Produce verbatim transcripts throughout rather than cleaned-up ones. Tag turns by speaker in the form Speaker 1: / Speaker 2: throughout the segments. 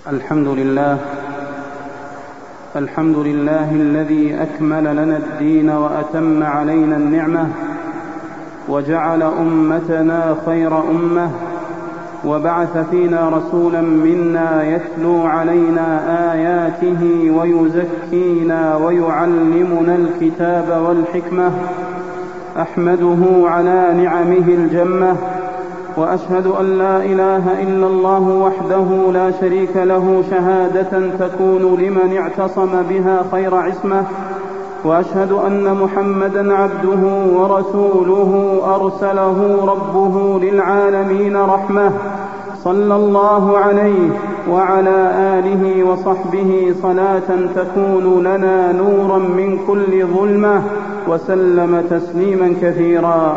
Speaker 1: الحمد لله الحمد لله الذي أكمل لنا الدين وأتم علينا النعمة وجعل أمتنا خير أمة وبعث فينا رسولا منا يتلو علينا آياته ويزكينا ويعلمنا الكتاب والحكمة. أحمده على نعمه الجمة وأشهد أن لا إله إلا الله وحده لا شريك له شهادة تكون لمن اعتصم بها خير عصمة. وأشهد أن محمدا عبده ورسوله أرسله ربه للعالمين رحمة، صلى الله عليه وعلى آله وصحبه صلاة تكون لنا نورا من كل ظلمة، وسلم تسليما كثيرا.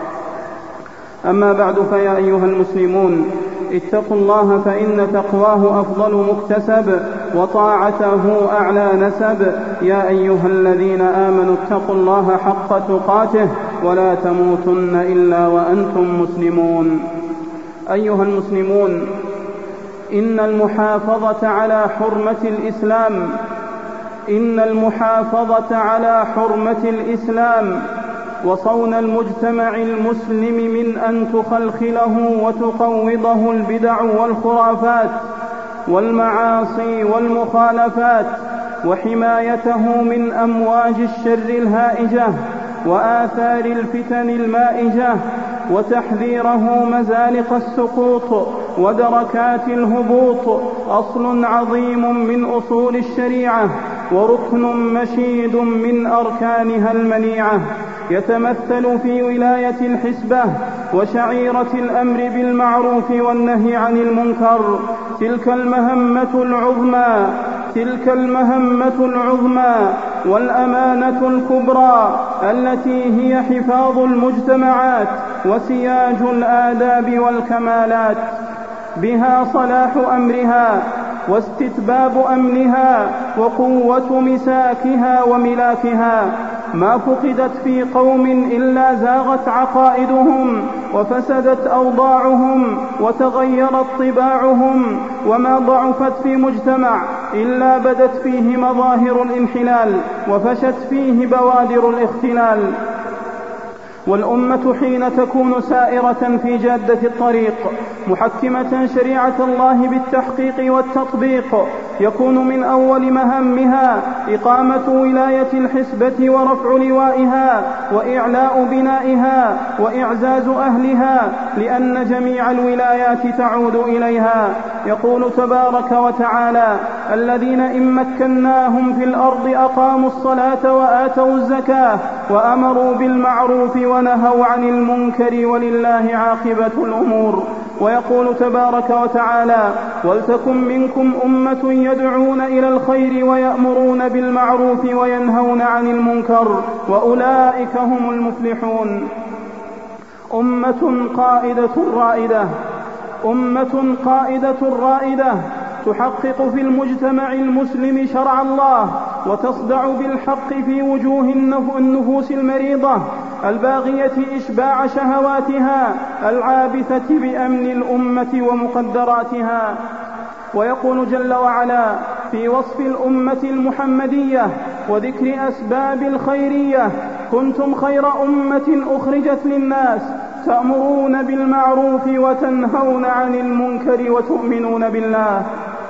Speaker 1: أما بعد، فيا أيها المسلمون، اتقوا الله فإن تقواه أفضل مكتسب وطاعته أعلى نسب. يا أيها الذين آمنوا اتقوا الله حق تقاته ولا تموتن إلا وأنتم مسلمون. أيها المسلمون، إن المحافظة على حرمة الإسلام إن المحافظة على حرمة الإسلام وصون المجتمع المسلم من أن تخلخله وتقوضه البدع والخرافات والمعاصي والمخالفات، وحمايته من أمواج الشر الهائجة وآثار الفتن المائجة، وتحذيره مزالق السقوط ودركات الهبوط، أصل عظيم من أصول الشريعة وركن مشيد من أركانها المنيعة، يتمثل في ولاية الحسبة وشعيرة الأمر بالمعروف والنهي عن المنكر. تلك المهمة العظمى تلك المهمة العظمى والأمانة الكبرى التي هي حفاظ المجتمعات وسياج الآداب والكمالات، بها صلاح أمرها واستتباب أمنها وقوة مساكها وملاكها. ما فقدت في قوم إلا زاغت عقائدهم وفسدت أوضاعهم وتغيرت طباعهم، وما ضعفت في مجتمع إلا بدت فيه مظاهر الانحلال وفشت فيه بوادر الاختلال. والأمة حين تكون سائرة في جادة الطريق محكمة شريعة الله بالتحقيق والتطبيق، يكون من أول مهامها إقامة ولاية الحسبة ورفع لوائها وإعلاء بنائها وإعزاز أهلها، لأن جميع الولايات تعود إليها. يقول تبارك وتعالى: الذين إن مكناهم في الأرض أقاموا الصلاة وآتوا الزكاة وأمروا بالمعروف ونهوا عن المنكر ولله عاقبة الأمور. ويقول تبارك وتعالى: ولتكن منكم أمة يدعون إلى الخير ويأمرون بالمعروف وينهون عن المنكر وأولئك هم المفلحون. أمة قائدة رائدة أمة قائدة رائدة تحقق في المجتمع المسلم شرع الله وتصدع بالحق في وجوه النفوس المريضة الباغية إشباع شهواتها العابثة بأمن الأمة ومقدراتها. ويقول جل وعلا في وصف الأمة المحمدية وذكر أسباب الخيرية: كنتم خير أمة أخرجت للناس تأمرون بالمعروف وتنهون عن المنكر وتؤمنون بالله.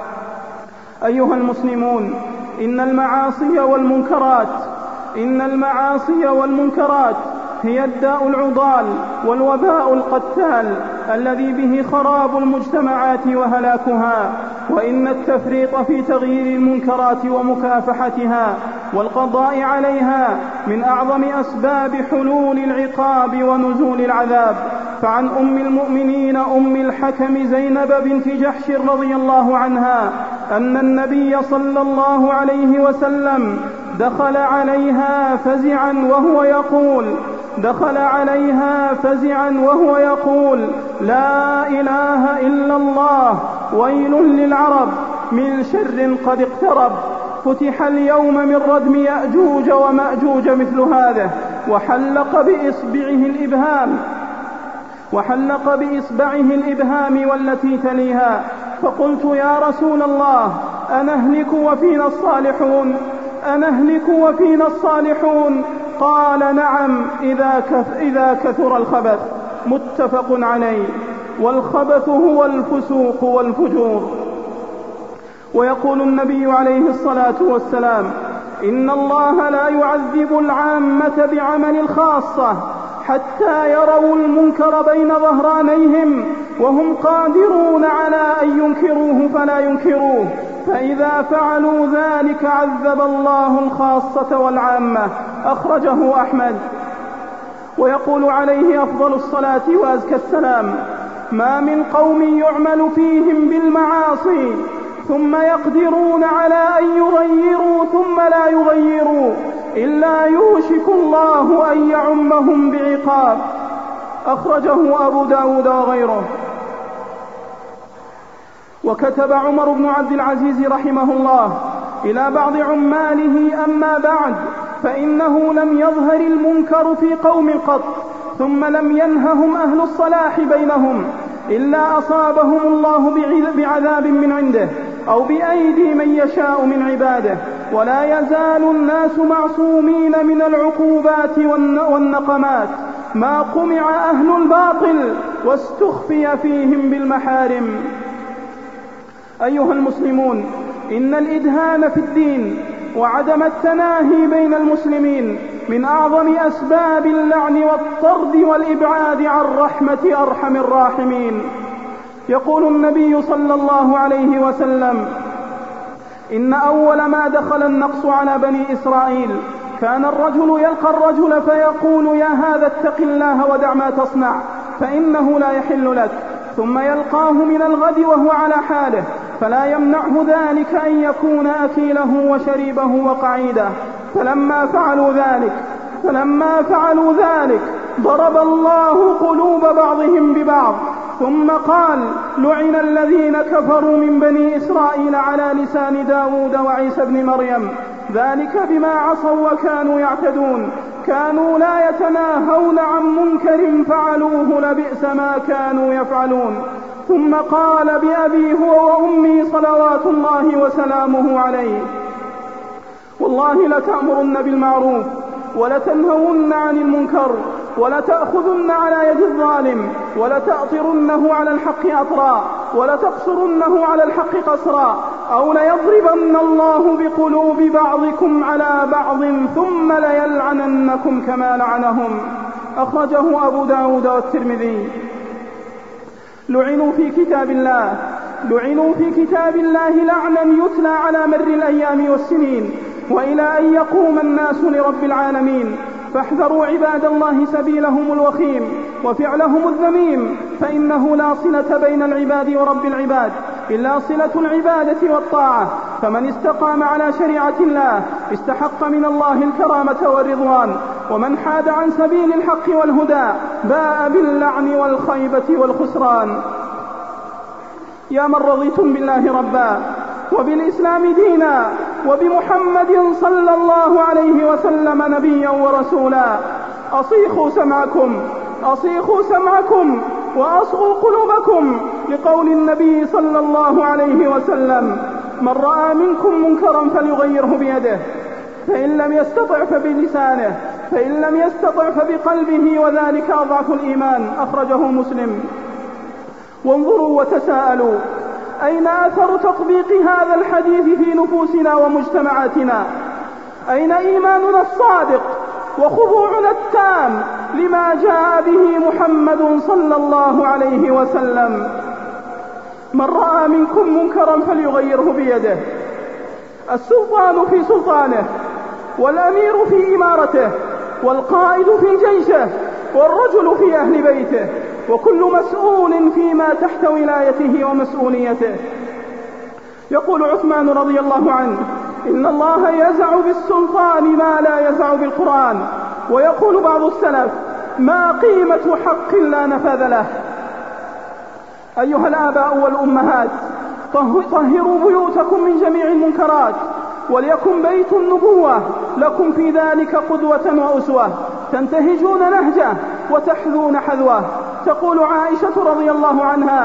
Speaker 1: أيها المسلمون، إن المعاصي والمنكرات إن المعاصي والمنكرات هي الداء العضال والوباء القتال الذي به خراب المجتمعات وهلاكها. وإن التفريط في تغيير المنكرات ومكافحتها والقضاء عليها من أعظم أسباب حلول العقاب ونزول العذاب. فعن أم المؤمنين أم الحكم زينب بنت جحش رضي الله عنها أن النبي صلى الله عليه وسلم دخل عليها فزعا وهو يقول دخل عليها فزعا وهو يقول لا إله إلا الله، ويل للعرب من شر قد اقترب، فتح اليوم من ردم يأجوج ومأجوج مثل هذا. وحلق بإصبعه الإبهام وحلق بإصبعه الإبهام والتي تليها فقلت يا رسول الله أنهلك وفينا الصالحون أنهلك وفينا الصالحون؟ قال نعم إذا, كث إذا كثر الخبث. متفق عليه. والخبث هو الفسوق والفجور. ويقول النبي عليه الصلاة والسلام إن الله لا يعذب العامة بعمل الخاصة حتى يروا المنكر بين ظهرانيهم وهم قادرون على أن ينكروه فلا ينكروه، فإذا فعلوا ذلك عذب الله الخاصة والعامة. أخرجه أحمد. ويقول عليه أفضل الصلاة وأزكى السلام ما من قوم يعمل فيهم بالمعاصي ثم يقدرون على أن يغيروا ثم لا يغيروا إلا يوشك الله أن يعمهم بعقاب. أخرجه أبو داود وغيره. وكتب عمر بن عبد العزيز رحمه الله إلى بعض عماله أما بعد فإنه لم يظهر المنكر في قوم قط ثم لم ينههم أهل الصلاح بينهم إلا أصابهم الله بعذاب من عنده أو بأيدي من يشاء من عباده، ولا يزال الناس معصومين من العقوبات والنقمات ما قمع أهل الباطل واستخفي فيهم بالمحارم. أيها المسلمون، إن الإدهان في الدين وعدم التناهي بين المسلمين من أعظم أسباب اللعن والطرد والإبعاد عن رحمة أرحم الراحمين. يقول النبي صلى الله عليه وسلم إن أول ما دخل النقص على بني إسرائيل كان الرجل يلقى الرجل فيقول يا هذا اتق الله ودع ما تصنع فإنه لا يحل لك، ثم يلقاه من الغد وهو على حاله فلا يمنعه ذلك أن يكون أكيله وشريبه وقعيده. فلما فعلوا ذلك فلما فعلوا ذلك ضرب الله قلوب بعضهم ببعض، ثم قال لعن الذين كفروا من بني إسرائيل على لسان داود وعيسى بن مريم ذلك بما عصوا وكانوا يعتدون كانوا لا يتناهون عن منكر فعلوه لبئس ما كانوا يفعلون. ثم قال بأبي هو وأمي صلوات الله وسلامه عليه والله لتأمرن بالمعروف ولتنهون عن المنكر ولتأخذن على يد الظالم ولتأطرنه على الحق أطرا ولتقصرنه على الحق قصرا أو ليضربن الله بقلوب بعضكم على بعض ثم ليلعننكم كما لعنهم. أخرجه أبو داود والترمذي. لعنوا في كتاب الله لعنوا في كتاب الله لعنا يتلى على مر الأيام والسنين وإلى أن يقوم الناس لرب العالمين. فاحذروا عباد الله سبيلهم الوخيم وفعلهم الذميم، فإنه لا صلة بين العباد ورب العباد إلا صلة العبادة والطاعة، فمن استقام على شريعة الله استحق من الله الكرامة والرضوان، ومن حاد عن سبيل الحق والهدى باء باللعن والخيبة والخسران. يا من رضيتم بالله ربا وبالإسلام دينا وبمحمد صلى الله عليه وسلم نبيا ورسولا، أصيخوا سمعكم أصيخوا سمعكم وأصغوا قلوبكم لقول النبي صلى الله عليه وسلم من رأى منكم منكرا فليغيره بيده فإن لم يستطع فبلسانه فإن لم يستطع فبقلبه وذلك أضعف الإيمان. أخرجه مسلم. وانظروا وتساءلوا أين أثر تطبيق هذا الحديث في نفوسنا ومجتمعاتنا؟ أين إيماننا الصادق وخضوعنا التام لما جاء به محمد صلى الله عليه وسلم؟ من رأى منكم منكرا فليغيره بيده. السلطان في سلطانه والأمير في إمارته والقائد في جيشه والرجل في أهل بيته، وكل مسؤول فيما تحت ولايته ومسؤوليته. يقول عثمان رضي الله عنه إن الله يزع بالسلطان ما لا يزع بالقرآن. ويقول بعض السلف ما قيمة حق لا نفذ له. أيها الآباء والأمهات، طهروا بيوتكم من جميع المنكرات، وليكن بيت النبوة لكم في ذلك قدوة وأسوة، تنتهجون نهجه وتحذون حذوه. تقول عائشة رضي الله عنها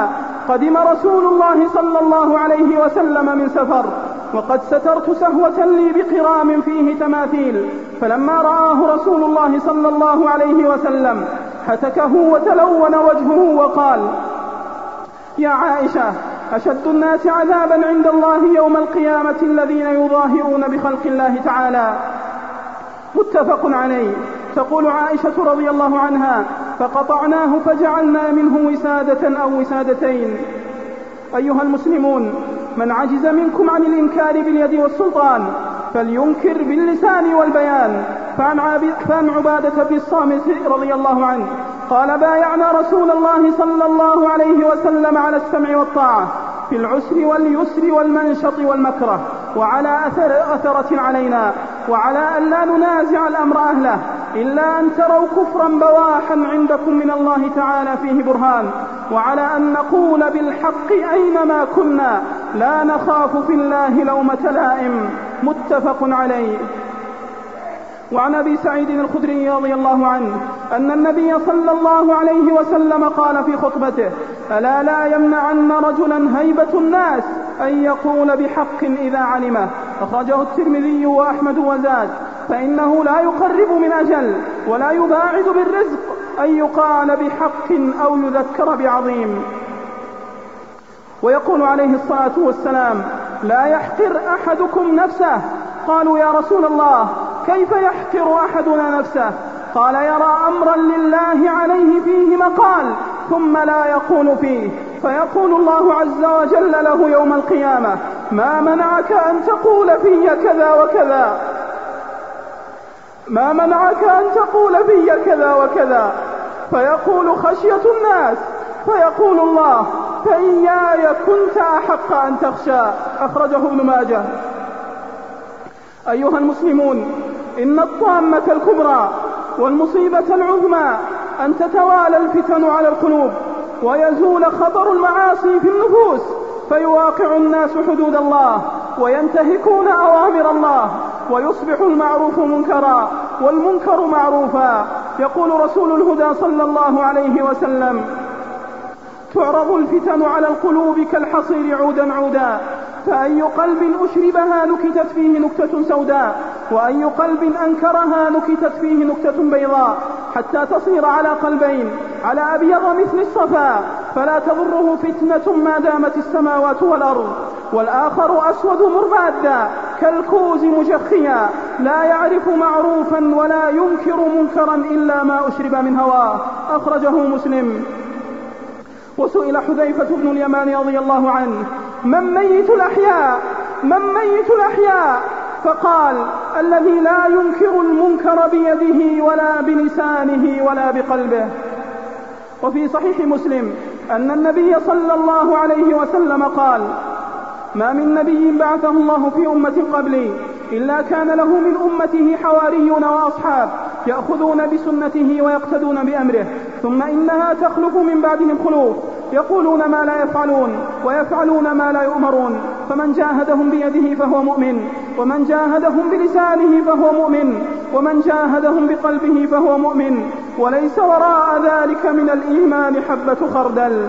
Speaker 1: قدم رسول الله صلى الله عليه وسلم من سفر، وقد سترت سهوة لي بقرام فيه تماثيل، فلما رآه رسول الله صلى الله عليه وسلم هتكه وتلون وجهه وقال: يا عائشة، أشد الناس عذابا عند الله يوم القيامة الذين يظاهرون بخلق الله تعالى. متفق عليه. تقول عائشة رضي الله عنها: فقطعناه فجعلنا منه وسادة أو وسادتين. أيها المسلمون، من عجز منكم عن الإنكار باليد والسلطان فلينكر باللسان والبيان. فعن عبادة بن الصامت رضي الله عنه قال: بايعنا رسول الله صلى الله عليه وسلم على السمع والطاعة في العسر واليسر والمنشط والمكره، وعلى أثر أثرة علينا، وعلى أن لا ننازع الأمر أهله إلا أن تروا كفرا بواحا عندكم من الله تعالى فيه برهان، وعلى أن نقول بالحق أينما كنا لا نخاف في الله لومة لائم. متفق عليه. وعن أبي سعيد الخدري رضي الله عنه أن النبي صلى الله عليه وسلم قال في خطبته: ألا لا يمنعن رجلا هيبة الناس أن يقول بحق إذا علمه. أخرجه الترمذي وأحمد وزاد: فإنه لا يقرب من أجل ولا يباعد بالرزق أن يقال بحق أو يذكر بعظيم. ويقول عليه الصلاة والسلام: لا يحقر أحدكم نفسه. قالوا: يا رسول الله، كيف يحقر أحدنا نفسه؟ قال: يرى أمرا لله عليه فيه مقال ثم لا يقول فيه، فيقول الله عز وجل له يوم القيامة: ما منعك أن تقول في كذا وكذا ما منعك أن تقول في كذا وكذا فيقول: خشية الناس. فيقول الله: فإياي كنت أحق أن تخشى. أخرجه ابن ماجه. أيها المسلمون، إن الطامة الكبرى والمصيبة العظمى أن تتوالى الفتن على القلوب ويزول خطر المعاصي في النفوس، فيواقع الناس حدود الله وينتهكون أوامر الله، ويصبح المعروف منكرا والمنكر معروفا. يقول رسول الهدى صلى الله عليه وسلم: تعرض الفتن على القلوب كالحصير عودا عودا، فأي قلب أشربها نكتت فيه نكتة سوداء، وأي قلب أنكرها نكتت فيه نكتة بيضاء، حتى تصير على قلبين على أبيض مثل الصفا، فلا تضره فتنة ما دامت السماوات والأرض، والآخر أسود مربادا كالكوز مجخيا، لا يعرف معروفا ولا ينكر منكرا إلا ما أشرب من هواه. أخرجه مسلم. وسئل حذيفة بن اليمان رضي الله عنه: من ميت الأحياء من ميت الأحياء فقال: الذي لا ينكر المنكر بيده ولا بلسانه ولا بقلبه. وفي صحيح مسلم أن النبي صلى الله عليه وسلم قال: ما من نبي بعثه الله في أمة قبلي إلا كان له من أمته حواريون وأصحاب يأخذون بسنته ويقتدون بأمره، ثم إنها تخلف من بعدهم خلوف يقولون ما لا يفعلون ويفعلون ما لا يؤمرون، فمن جاهدهم بيده فهو مؤمن، ومن جاهدهم بلسانه فهو مؤمن، ومن جاهدهم بقلبه فهو مؤمن، وليس وراء ذلك من الإيمان حبة خردل.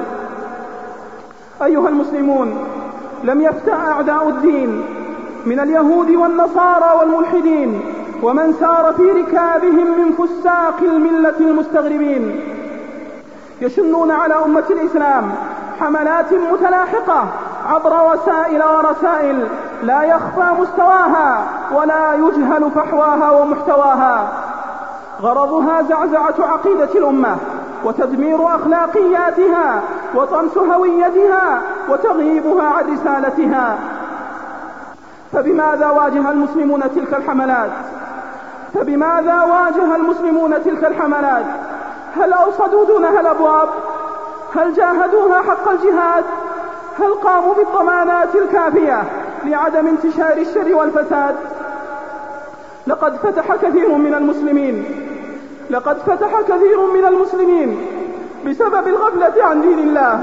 Speaker 1: أيها المسلمون، لم يفتأ أعداء الدين من اليهود والنصارى والملحدين ومن سار في ركابهم من فساق الملة المستغربين يشنون على أمة الإسلام حملات متلاحقة عبر وسائل ورسائل لا يخفى مستواها ولا يجهل فحواها ومحتواها، غرضها زعزعة عقيدة الأمة وتدمير أخلاقياتها وطمس هويتها وتغييبها عن رسالتها. فبماذا واجه المسلمون تلك الحملات؟ فبماذا واجه المسلمون تلك الحملات؟ هل أوصدوا دونها الأبواب؟ هل جاهدوها حق الجهاد؟ هل قاموا بالضمانات الكافية لعدم انتشار الشر والفساد؟ لقد فتح كثير من المسلمين لقد فتح كثير من المسلمين بسبب الغفلة عن دين الله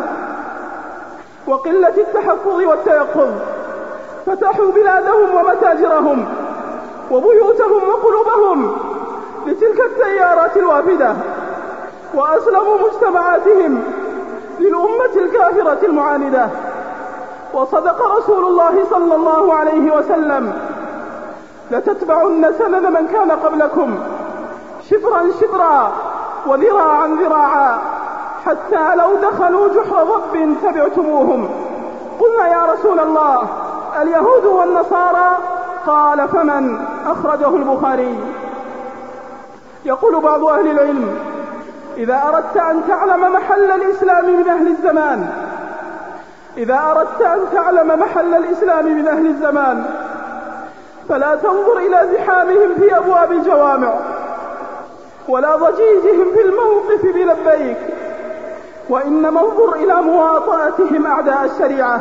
Speaker 1: وقلة التحفظ والتيقظ، فتحوا بلادهم ومتاجرهم وبيوتهم وقلوبهم لتلك التيارات الوافدة، وأسلموا مجتمعاتهم للأمة الكافرة المعاندة. وصدق رسول الله صلى الله عليه وسلم: لتتبعن سنن من كان قبلكم شبرا شبرا وذراعا ذراعا حتى لو دخلوا جحر ضب تبعتموهم. قلنا: يا رسول الله، اليهود والنصارى؟ قال: فمن؟ أخرجه البخاري. يقول بعض أهل العلم: إذا أردت أن تعلم محل الإسلام من أهل الزمان إذا أردت أن تعلم محل الإسلام من أهل الزمان فلا تنظر إلى زحامهم في أبواب الجوامع ولا ضجيجهم في الموقف بلبيك، وإنما انظر إلى مواطأتهم أعداء الشريعة.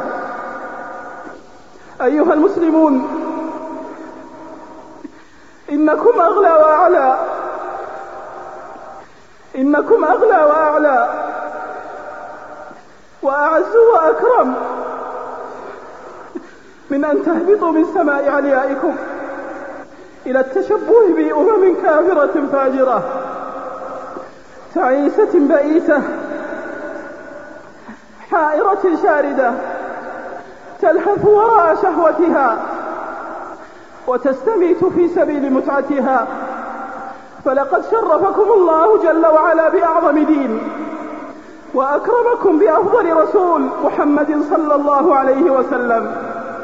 Speaker 1: أيها المسلمون، إنكم أغلى وأعلى إنكم أغلى وأعلى وأعز وأكرم من أن تهبطوا من سماء عليائكم إلى التشبه بأمم كافرة فاجرة تعيسة بئيسة حائرة شاردة تلهث وراء شهوتها وتستميت في سبيل متعتها. فلقد شرفكم الله جل وعلا بأعظم دين، وأكرمكم بأفضل رسول محمد صلى الله عليه وسلم،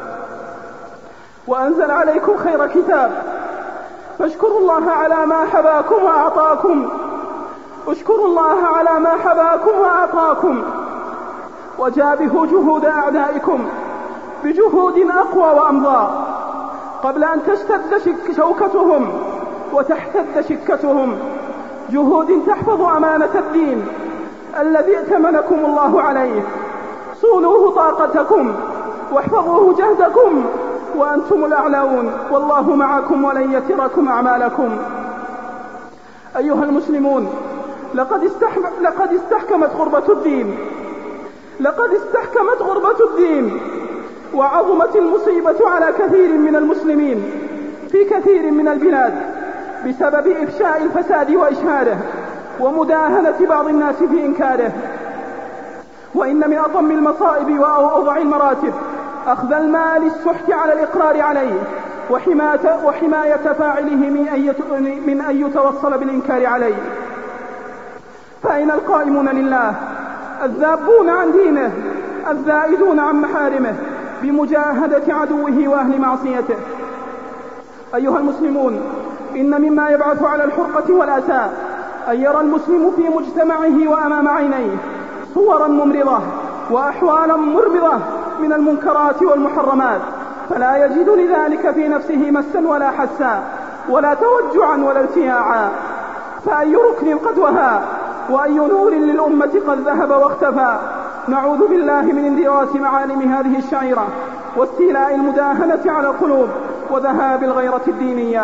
Speaker 1: وأنزل عليكم خير كتاب، فاشكروا الله على ما حباكم وأعطاكم اشكروا الله على ما حباكم وأعطاكم وجابهوا جهود أعدائكم بجهود أقوى وأمضى قبل أن تشتد شوكتهم وتحتد شكتهم، جهود تحفظ أمانة الدين الذي ائتمنكم الله عليه. صونوه طاقتكم واحفظوه جهدكم وأنتم الأعلون، والله معكم ولن يتركم أعمالكم. أيها المسلمون، لقد, استحم... لقد استحكمت غربة الدين لقد استحكمت غربة الدين وعظمت المصيبة على كثير من المسلمين في كثير من البلاد بسبب إفشاء الفساد وإشهاده ومداهنة بعض الناس في إنكاره. وإن من أضم المصائب وأوضع المراتب أخذ المال السحت على الإقرار عليه وحماية, وحماية فاعله من أن يتوصل بالإنكار عليه. فأين القائمون لله الذابون عن دينه الزائدون عن محارمه بمجاهدة عدوه وأهل معصيته؟ أيها المسلمون، إن مما يبعث على الحرقة والأساء أن يرى المسلم في مجتمعه وأمام عينيه صورا ممرضة وأحوالا مربضة من المنكرات والمحرمات، فلا يجد لذلك في نفسه مسا ولا حسا ولا توجعا ولا ارتياعا. فأي ركن قد وهى وأي نور للأمة قد ذهب واختفى. نعوذ بالله من اندراس معالم هذه الشعيرة واستيلاء المداهنة على القلوب وذهاب الغيرة الدينية.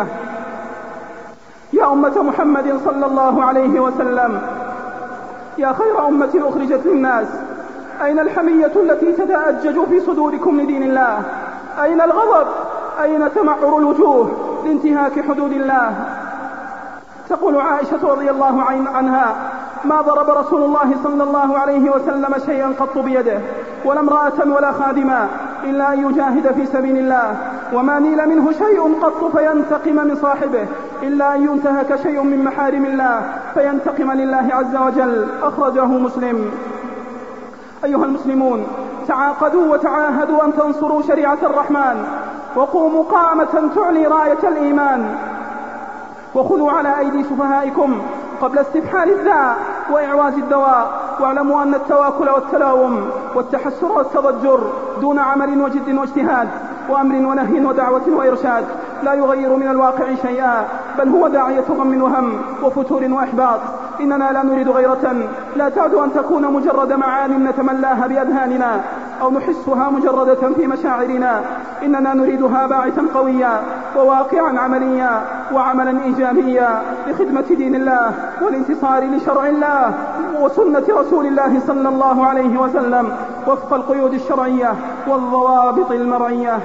Speaker 1: يا أمة محمد صلى الله عليه وسلم، يا خير أمة أخرجت للناس، أين الحمية التي تتأجج في صدوركم لدين الله؟ أين الغضب؟ أين تمعر الوجوه لانتهاك حدود الله؟ تقول عائشة رضي الله عنها: ما ضرب رسول الله صلى الله عليه وسلم شيئا قط بيده ولا امرأة ولا خادما إلا أن يجاهد في سبيل الله، وما نيل منه شيء قط فينتقم من صاحبه إلا أن ينتهك شيء من محارم الله فينتقم لله عز وجل. أخرجه مسلم. أيها المسلمون، تعاقدوا وتعاهدوا أن تنصروا شريعة الرحمن وقوموا قامة تعلي راية الإيمان، وخذوا على أيدي سفهائكم قبل استفحال الداء وإعواز الدواء، واعلموا أن التواكل والتلاوم والتحسر والتضجر دون عمل وجد واجتهاد وأمر ونهي ودعوة وإرشاد لا يغير من الواقع شيئا، بل هو داعية غم وهم وفتور وإحباط. إننا لا نريد غيرة لا تعد أن تكون مجرد معان نتملاها بأذهاننا أو نحسها مجردة في مشاعرنا، إننا نريدها باعثا قويا وواقعا عمليا وعملا إيجابيا لخدمة دين الله والانتصار لشرع الله وسنة رسول الله صلى الله عليه وسلم وفق القيود الشرعية والضوابط المرعية.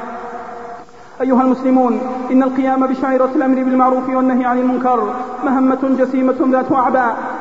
Speaker 1: أيها المسلمون، إن القيام بشعيرة الأمر بالمعروف والنهي عن المنكر مهمة جسيمة ذات أعباء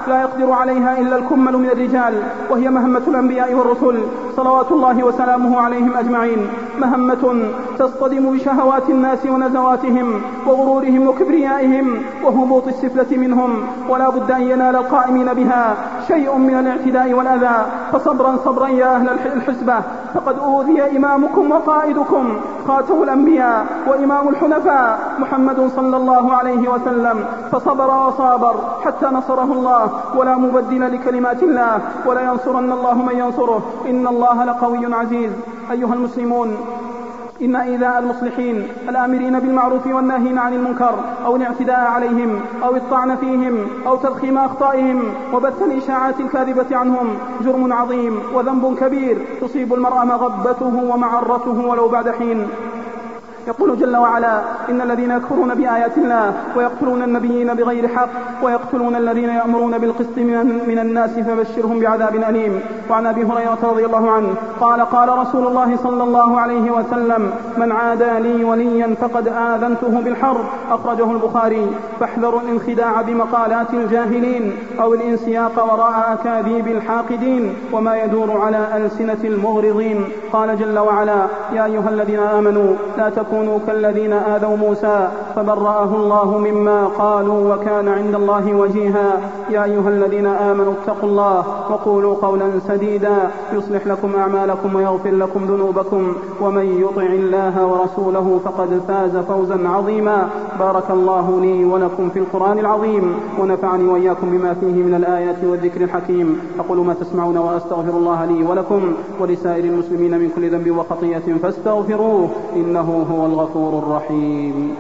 Speaker 1: لا يقدر عليها إلا الكمل من الرجال، وهي مهمة الأنبياء والرسل صلوات الله وسلامه عليهم أجمعين، مهمة تصطدم بشهوات الناس ونزواتهم وغرورهم وكبريائهم وهبوط السفلة منهم، ولا بد أن ينال القائمين بها شيء من الاعتداء والأذى، فصبرا صبرا يا أهل الحسبة، فقد أوذي إمامكم وقائدكم خاتم الأنبياء وإمام الحنفاء محمد صلى الله عليه وسلم، فصبر وصابر حتى نصره الله، ولا مبدل لكلمات الله، ولا ينصرن الله من ينصره، إن الله لقوي عزيز. أيها المسلمون، إن إيذاء المصلحين الآمرين بالمعروف والناهين عن المنكر أو الاعتداء عليهم أو الطعن فيهم أو تضخيم أخطائهم وبث الإشاعات الكاذبة عنهم جرم عظيم وذنب كبير تصيب المرء مغبته ومعرته ولو بعد حين. يقول جل وعلا: إن الذين يكفرون بآيات الله ويقتلون النبيين بغير حق ويقتلون الذين يأمرون بالقسط من الناس فبشرهم بعذاب أليم. وعن أبي هريرة رضي الله عنه قال: قال رسول الله صلى الله عليه وسلم: من عادى لي وليا فقد آذنته بالحرب. أخرجه البخاري. فاحذروا الانخداع بمقالات الجاهلين أو الانسياق وراء أكاذيب الحاقدين وما يدور على ألسنة المغرضين. قال جل وعلا: يا أيها الذين آمنوا لا تكونوا كونوا كالذين آذوا موسى فبرأه الله مما قالوا وكان عند الله وجيها. يا أيها الذين آمنوا اتقوا الله وقولوا قولا سديدا يصلح لكم أعمالكم ويغفر لكم ذنوبكم ومن يطع الله ورسوله فقد فاز فوزا عظيما. بارك الله لي ولكم في القرآن العظيم ونفعني وإياكم بما فيه من الآيات والذكر الحكيم. أقول ما تسمعون وأستغفر الله لي ولكم ولسائر المسلمين من كل ذنب وخطيئة فاستغفروه إنه هو الغفور الرحيم.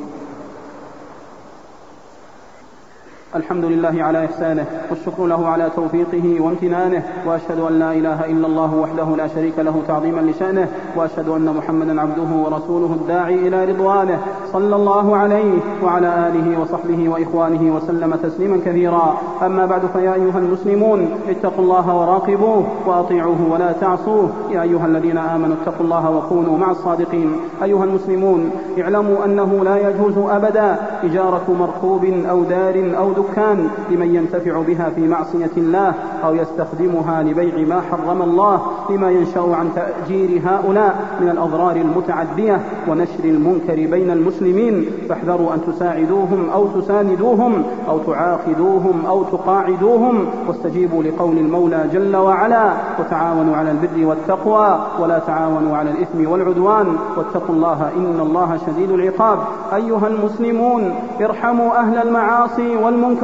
Speaker 1: الحمد لله على إحسانه والشكر له على توفيقه وامتنانه، وأشهد أن لا إله إلا الله وحده لا شريك له تعظيما لشأنه، وأشهد أن محمدا عبده ورسوله الداعي إلى رضوانه صلى الله عليه وعلى آله وصحبه وإخوانه وسلم تسليما كثيرا. أما بعد، فيا أيها المسلمون اتقوا الله وراقبوه وأطيعوه ولا تعصوه. يا أيها الذين آمنوا اتقوا الله وكونوا مع الصادقين. أيها المسلمون، اعلموا أنه لا يجوز أبدا إجارة مركوب أو دار أو دكان لمن ينتفع بها في معصية الله أو يستخدمها لبيع ما حرم الله، لما ينشأ عن تأجير هؤلاء من الأضرار المتعدية ونشر المنكر بين المسلمين. فاحذروا أن تساعدوهم أو تساندوهم أو تعاقدوهم أو تقاعدوهم، واستجيبوا لقول المولى جل وعلا: وتعاونوا على البر والتقوى ولا تعاونوا على الإثم والعدوان واتقوا الله إن الله شديد العقاب. أيها المسلمون، ارحموا أهل المعاصي والمنكرات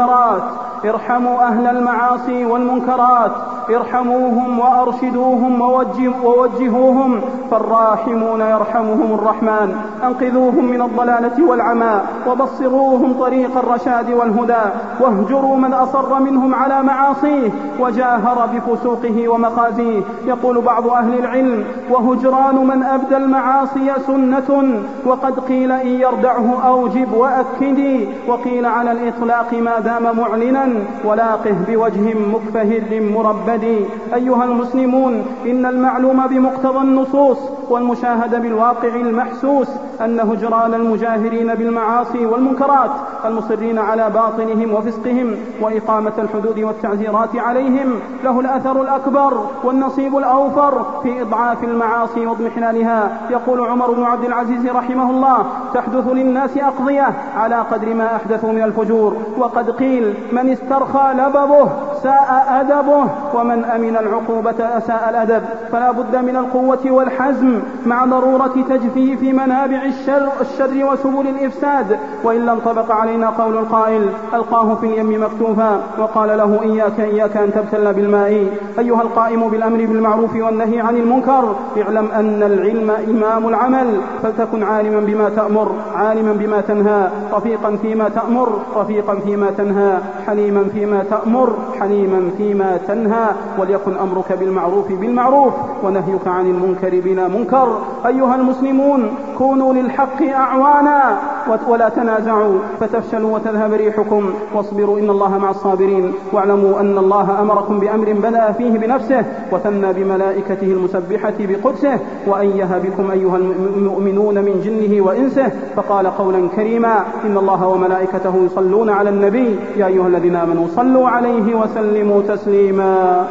Speaker 1: ارحموا أهل المعاصي والمنكرات ارحموهم وأرشدوهم ووجهوهم، فالراحمون يرحمهم الرحمن. أنقذوهم من الضلالة والعمى وبصروهم طريق الرشاد والهدى، واهجروا من أصر منهم على معاصيه وجاهر بفسوقه ومخازيه. يقول بعض أهل العلم: وهجران من أبدى المعاصي سنة، وقد قيل إن يردعه أوجب وأكدي، وقيل على الإطلاق ما دام معلنا، ولاقه بوجه مكفهر مربد. أيها المسلمون، إن المعلوم بمقتضى النصوص والمشاهد بالواقع المحسوس أن هجران المجاهرين بالمعاصي والمنكرات المصرين على باطنهم وفسقهم وإقامة الحدود والتعزيرات عليهم له الأثر الأكبر والنصيب الأوفر في إضعاف المعاصي واضمحلالها. يقول عمر بن عبد العزيز رحمه الله: تحدث للناس أقضية على قدر ما أحدثوا من الفجور، وقد قيل: من استرخى لببه ساء أدبه، ومن أمن العقوبة أساء الأدب. فلا بد من القوة والحزم مع ضرورة تجفيف منابع الشر, الشر وسبل الإفساد، وإلا انطبق علينا قول القائل: ألقاه في اليم مكتوفا وقال له: إياك إياك أن تبتل بالماء. أيها القائم بالأمر بالمعروف والنهي عن المنكر، اعلم أن العلم إمام العمل، فلتكن عالما بما تأمر عالما بما تنهى، رفيقا فيما تأمر رفيقا فيما تنهى، حليما فيما تأمر حليما فيما تنهى، وليكن أمرك بالمعروف بالمعروف ونهيك عن المنكر بلا منكر. أيها المسلمون، كونوا للحق أعوانا ولا تنازعوا فتفشلوا وتذهب ريحكم واصبروا إن الله مع الصابرين. واعلموا أن الله أمركم بأمر بدأ فيه بنفسه وثنى بملائكته المسبحة بقدسه وأيه بكم أيها المؤمنون من جنه وإنسه، فقال قولا كريما: إن الله وملائكته يصلون على النبي يا أيها الذين آمنوا صلوا عليه وسلموا تسليما.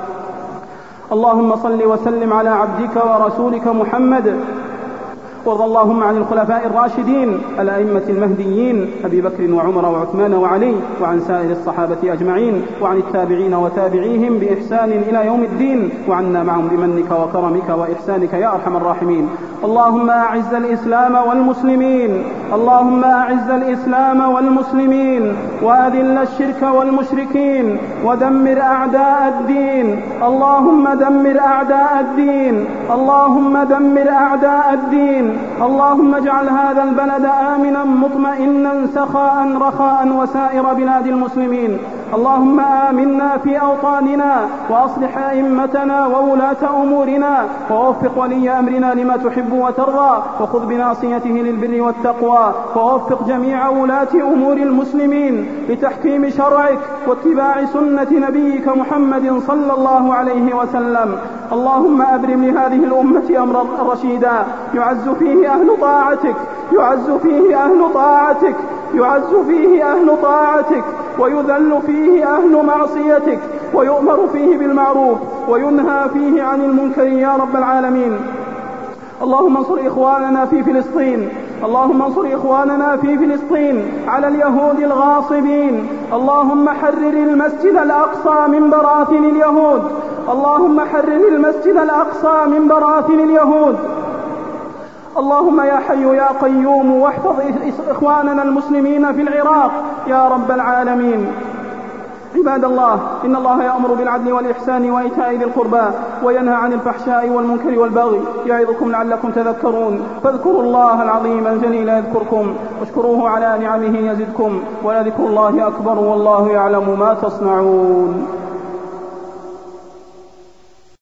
Speaker 1: اللهم صل وسلم على عبدك ورسولك محمد، وارض اللهم عن الخلفاء الراشدين الأئمة المهديين أبي بكر وعمر وعثمان وعلي، وعن سائر الصحابة أجمعين، وعن التابعين وتابعيهم بإحسان إلى يوم الدين، وعنا معهم بمنك وكرمك وإحسانك يا أرحم الراحمين. اللهم أعز الإسلام والمسلمين، اللهم أعز الإسلام والمسلمين، وأذل الشرك والمشركين، ودمر أعداء الدين، اللهم دمر أعداء الدين، اللهم دمر أعداء الدين. اللهم اجعل هذا البلد آمنا مطمئنا سخاء رخاء وسائر بلاد المسلمين. اللهم آمنا في أوطاننا وأصلح أئمتنا وولاة أمورنا، ووفق ولي أمرنا لما تحب وترضى، وخذ بناصيته للبر والتقوى، ووفق جميع ولاة أمور المسلمين لتحكيم شرعك واتباع سنة نبيك محمد صلى الله عليه وسلم. اللهم أبرم لهذه الأمة أمرا رشيدا يعز فيه أهل طاعتك، يعز فيه أهل طاعتك، يعز فيه أهل طاعتك، ويذل فيه أهل معصيتك، ويؤمر فيه بالمعروف وينهى فيه عن المنكر يا رب العالمين. اللهم انصر إخواننا في فلسطين، اللهم انصر إخواننا في فلسطين على اليهود الغاصبين. اللهم حرر المسجد الأقصى من براثن اليهود، اللهم حرر المسجد الأقصى من براثن اليهود. اللهم يا حي يا قيوم واحفظ إخواننا المسلمين في العراق يا رب العالمين. عباد الله، إن الله يأمر بالعدل والإحسان وإيتاء ذي القربى وينهى عن الفحشاء والمنكر والبغي يعظكم لعلكم تذكرون. فاذكروا الله العظيم الجليل يذكركم، واشكروه على نعمه يزدكم، ولذكر الله أكبر والله يعلم ما تصنعون.